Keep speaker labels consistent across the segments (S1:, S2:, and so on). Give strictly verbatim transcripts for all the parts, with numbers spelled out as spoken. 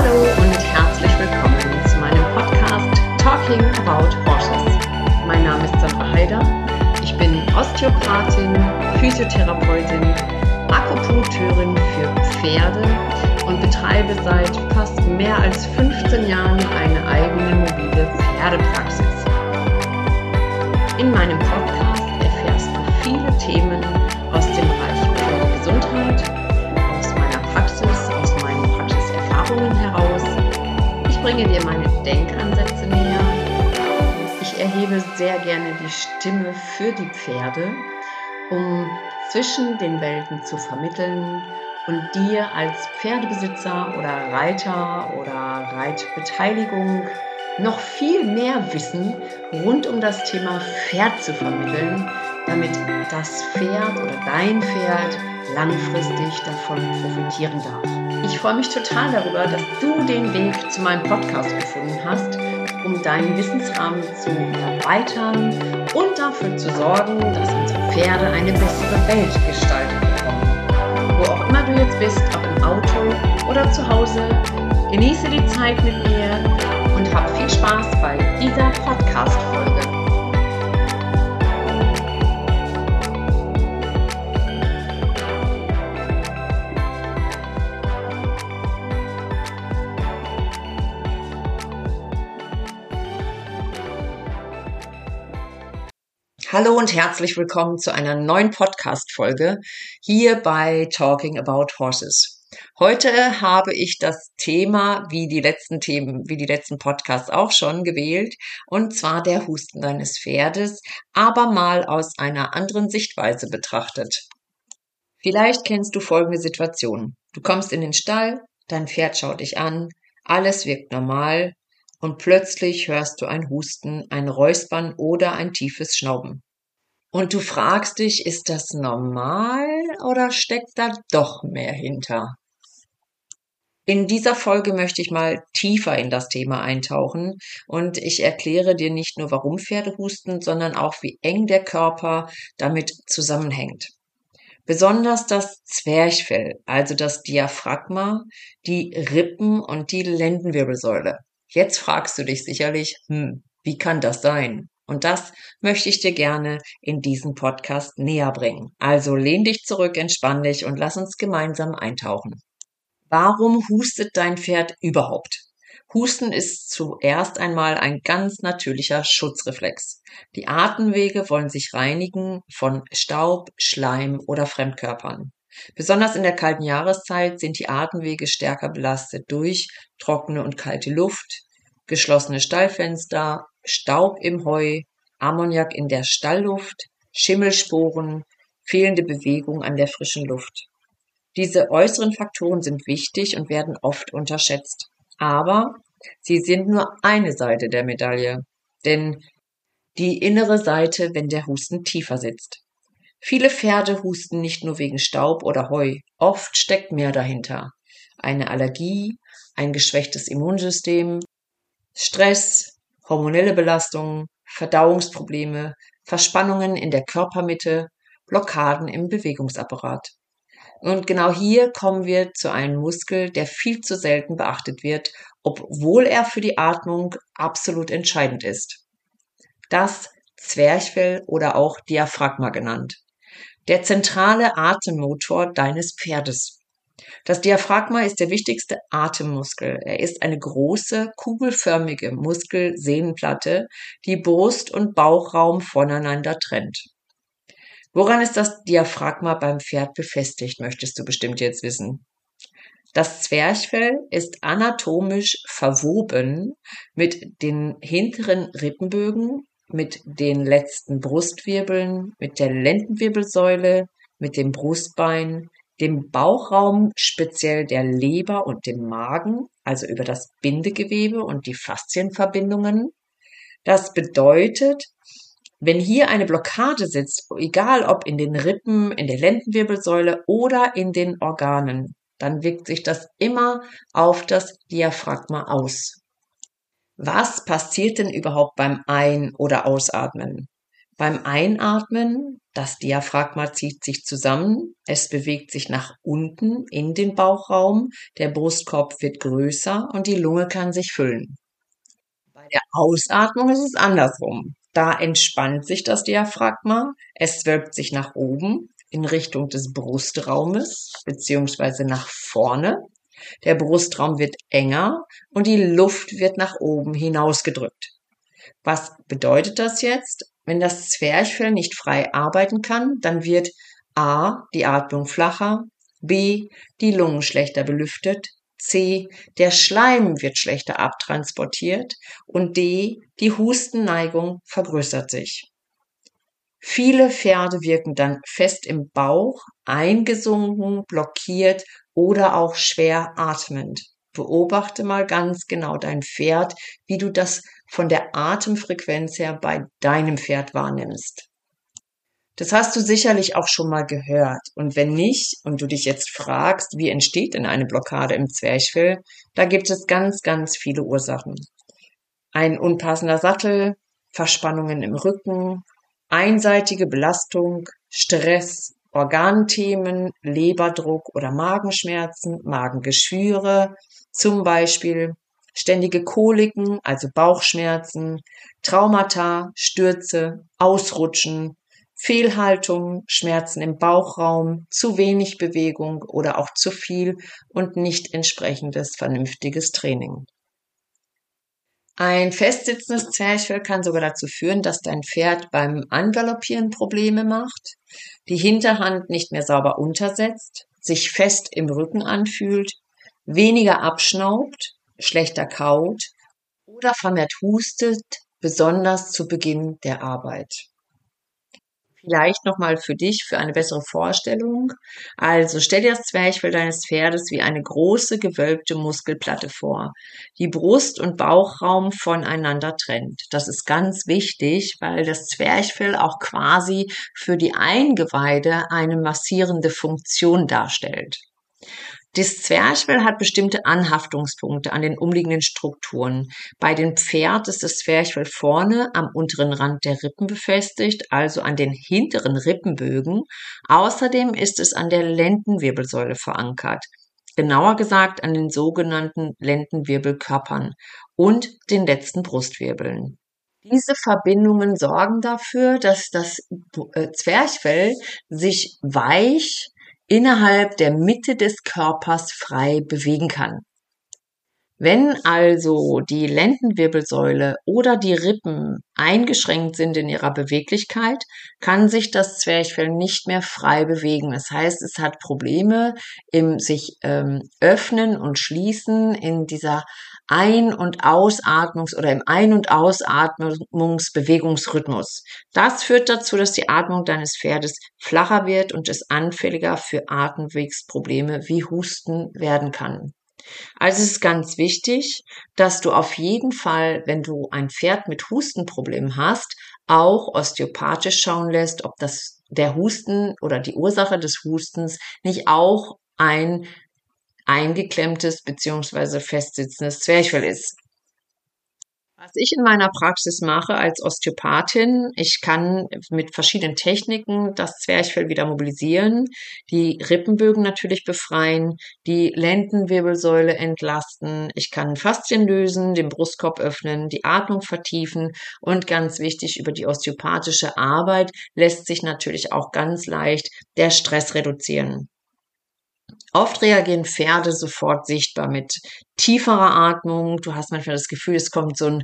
S1: Hallo und herzlich willkommen zu meinem Podcast Talking About Horses. Mein Name ist Sandra Heider. Ich bin Osteopathin, Physiotherapeutin, Akupunkteurin für Pferde und betreibe seit fast mehr als fünfzehn Jahren eine eigene mobile Pferdepraxis. In meinem Podcast erfährst du viele Themen aus dem Bereich Pferdegesundheit, aus meiner Praxis, aus meinen Praxiserfahrungen heraus. Ich bringe dir meine Denkansätze näher. Ich erhebe sehr gerne die Stimme für die Pferde, um zwischen den Welten zu vermitteln und dir als Pferdebesitzer oder Reiter oder Reitbeteiligung noch viel mehr Wissen rund um das Thema Pferd zu vermitteln, damit das Pferd oder dein Pferd langfristig davon profitieren darf. Ich freue mich total darüber, dass du den Weg zu meinem Podcast gefunden hast, um deinen Wissensrahmen zu erweitern und dafür zu sorgen, dass unsere Pferde eine bessere Welt gestaltet bekommen. Wo auch immer du jetzt bist, ob im Auto oder zu Hause, genieße die Zeit mit mir und hab viel Spaß bei dieser Podcast-Folge. Hallo und herzlich willkommen zu einer neuen Podcast-Folge hier bei Talking About Horses. Heute habe ich das Thema, wie die letzten Themen, wie die letzten Podcasts auch schon gewählt, und zwar der Husten deines Pferdes, aber mal aus einer anderen Sichtweise betrachtet. Vielleicht kennst du folgende Situation. Du kommst in den Stall, dein Pferd schaut dich an, alles wirkt normal und plötzlich hörst du ein Husten, ein Räuspern oder ein tiefes Schnauben. Und du fragst dich, ist das normal oder steckt da doch mehr hinter? In dieser Folge möchte ich mal tiefer in das Thema eintauchen und ich erkläre dir nicht nur, warum Pferde husten, sondern auch, wie eng der Körper damit zusammenhängt. Besonders das Zwerchfell, also das Diaphragma, die Rippen und die Lendenwirbelsäule. Jetzt fragst du dich sicherlich, hm, wie kann das sein? Und das möchte ich dir gerne in diesem Podcast näher bringen. Also lehn dich zurück, entspann dich und lass uns gemeinsam eintauchen. Warum hustet dein Pferd überhaupt? Husten ist zuerst einmal ein ganz natürlicher Schutzreflex. Die Atemwege wollen sich reinigen von Staub, Schleim oder Fremdkörpern. Besonders in der kalten Jahreszeit sind die Atemwege stärker belastet durch trockene und kalte Luft, geschlossene Stallfenster, Staub im Heu, Ammoniak in der Stallluft, Schimmelsporen, fehlende Bewegung an der frischen Luft. Diese äußeren Faktoren sind wichtig und werden oft unterschätzt. Aber sie sind nur eine Seite der Medaille, denn die innere Seite, wenn der Husten tiefer sitzt. Viele Pferde husten nicht nur wegen Staub oder Heu, oft steckt mehr dahinter. Eine Allergie, ein geschwächtes Immunsystem, Stress, hormonelle Belastungen, Verdauungsprobleme, Verspannungen in der Körpermitte, Blockaden im Bewegungsapparat. Und genau hier kommen wir zu einem Muskel, der viel zu selten beachtet wird, obwohl er für die Atmung absolut entscheidend ist. Das Zwerchfell oder auch Diaphragma genannt. Der zentrale Atemmotor deines Pferdes. Das Diaphragma ist der wichtigste Atemmuskel. Er ist eine große, kugelförmige Muskelsehnenplatte, die Brust- und Bauchraum voneinander trennt. Woran ist das Diaphragma beim Pferd befestigt, möchtest du bestimmt jetzt wissen. Das Zwerchfell ist anatomisch verwoben mit den hinteren Rippenbögen, mit den letzten Brustwirbeln, mit der Lendenwirbelsäule, mit dem Brustbein, dem Bauchraum, speziell der Leber und dem Magen, also über das Bindegewebe und die Faszienverbindungen. Das bedeutet, wenn hier eine Blockade sitzt, egal ob in den Rippen, in der Lendenwirbelsäule oder in den Organen, dann wirkt sich das immer auf das Diaphragma aus. Was passiert denn überhaupt beim Ein- oder Ausatmen? Beim Einatmen, das Diaphragma zieht sich zusammen, es bewegt sich nach unten in den Bauchraum, der Brustkorb wird größer und die Lunge kann sich füllen. Bei der Ausatmung ist es andersrum. Da entspannt sich das Diaphragma, es wölbt sich nach oben in Richtung des Brustraumes beziehungsweise nach vorne. Der Brustraum wird enger und die Luft wird nach oben hinausgedrückt. Was bedeutet das jetzt? Wenn das Zwerchfell nicht frei arbeiten kann, dann wird A. die Atmung flacher, B. die Lungen schlechter belüftet, C. der Schleim wird schlechter abtransportiert und D. die Hustenneigung vergrößert sich. Viele Pferde wirken dann fest im Bauch, eingesunken, blockiert oder auch schwer atmend. Beobachte mal ganz genau dein Pferd, wie du das von der Atemfrequenz her bei deinem Pferd wahrnimmst. Das hast du sicherlich auch schon mal gehört. Und wenn nicht und du dich jetzt fragst, wie entsteht denn eine Blockade im Zwerchfell, da gibt es ganz, ganz viele Ursachen. Ein unpassender Sattel, Verspannungen im Rücken, einseitige Belastung, Stress, Organthemen, Leberdruck oder Magenschmerzen, Magengeschwüre, zum Beispiel ständige Koliken, also Bauchschmerzen, Traumata, Stürze, Ausrutschen, Fehlhaltung, Schmerzen im Bauchraum, zu wenig Bewegung oder auch zu viel und nicht entsprechendes vernünftiges Training. Ein festsitzendes Zwerchfell kann sogar dazu führen, dass dein Pferd beim Angaloppieren Probleme macht, die Hinterhand nicht mehr sauber untersetzt, sich fest im Rücken anfühlt, weniger abschnaubt, schlechter kaut oder vermehrt hustet, besonders zu Beginn der Arbeit. Vielleicht nochmal für dich, für eine bessere Vorstellung. Also stell dir das Zwerchfell deines Pferdes wie eine große, gewölbte Muskelplatte vor, die Brust- und Bauchraum voneinander trennt. Das ist ganz wichtig, weil das Zwerchfell auch quasi für die Eingeweide eine massierende Funktion darstellt. Das Zwerchfell hat bestimmte Anhaftungspunkte an den umliegenden Strukturen. Bei dem Pferd ist das Zwerchfell vorne am unteren Rand der Rippen befestigt, also an den hinteren Rippenbögen. Außerdem ist es an der Lendenwirbelsäule verankert, genauer gesagt an den sogenannten Lendenwirbelkörpern und den letzten Brustwirbeln. Diese Verbindungen sorgen dafür, dass das Zwerchfell sich weich innerhalb der Mitte des Körpers frei bewegen kann. Wenn also die Lendenwirbelsäule oder die Rippen eingeschränkt sind in ihrer Beweglichkeit, kann sich das Zwerchfell nicht mehr frei bewegen. Das heißt, es hat Probleme im sich ähm, öffnen und schließen in dieser Ein- und Ausatmungs- oder im Ein- und Ausatmungsbewegungsrhythmus. Das führt dazu, dass die Atmung deines Pferdes flacher wird und es anfälliger für Atemwegsprobleme wie Husten werden kann. Also es ist ganz wichtig, dass du auf jeden Fall, wenn du ein Pferd mit Hustenproblemen hast, auch osteopathisch schauen lässt, ob das der Husten oder die Ursache des Hustens nicht auch ein eingeklemmtes bzw. festsitzendes Zwerchfell ist. Was ich in meiner Praxis mache als Osteopathin, ich kann mit verschiedenen Techniken das Zwerchfell wieder mobilisieren, die Rippenbögen natürlich befreien, die Lendenwirbelsäule entlasten, ich kann Faszien lösen, den Brustkorb öffnen, die Atmung vertiefen und ganz wichtig, über die osteopathische Arbeit lässt sich natürlich auch ganz leicht der Stress reduzieren. Oft reagieren Pferde sofort sichtbar mit tieferer Atmung. Du hast manchmal das Gefühl, es kommt so ein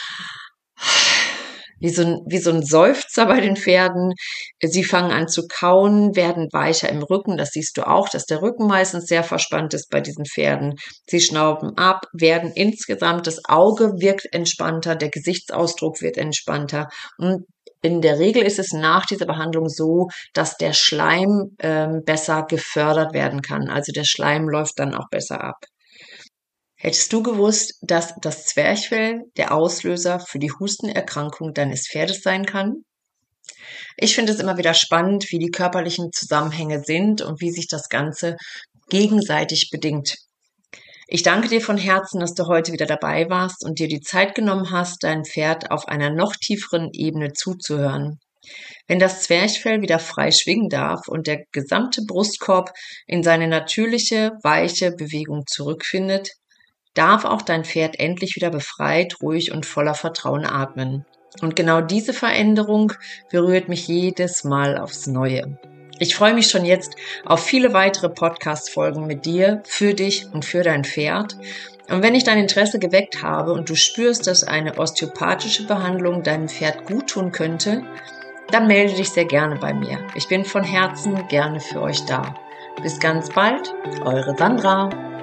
S1: wie so ein, wie so ein Seufzer bei den Pferden. Sie fangen an zu kauen, werden weicher im Rücken. Das siehst du auch, dass der Rücken meistens sehr verspannt ist bei diesen Pferden. Sie schnauben ab, werden insgesamt, das Auge wirkt entspannter, der Gesichtsausdruck wird entspannter und in der Regel ist es nach dieser Behandlung so, dass der Schleim ähm, besser gefördert werden kann. Also der Schleim läuft dann auch besser ab. Hättest du gewusst, dass das Zwerchfell der Auslöser für die Hustenerkrankung deines Pferdes sein kann? Ich finde es immer wieder spannend, wie die körperlichen Zusammenhänge sind und wie sich das Ganze gegenseitig bedingt. Ich danke dir von Herzen, dass du heute wieder dabei warst und dir die Zeit genommen hast, dein Pferd auf einer noch tieferen Ebene zuzuhören. Wenn das Zwerchfell wieder frei schwingen darf und der gesamte Brustkorb in seine natürliche, weiche Bewegung zurückfindet, darf auch dein Pferd endlich wieder befreit, ruhig und voller Vertrauen atmen. Und genau diese Veränderung berührt mich jedes Mal aufs Neue. Ich freue mich schon jetzt auf viele weitere Podcast-Folgen mit dir, für dich und für dein Pferd. Und wenn ich dein Interesse geweckt habe und du spürst, dass eine osteopathische Behandlung deinem Pferd gut tun könnte, dann melde dich sehr gerne bei mir. Ich bin von Herzen gerne für euch da. Bis ganz bald, eure Sandra.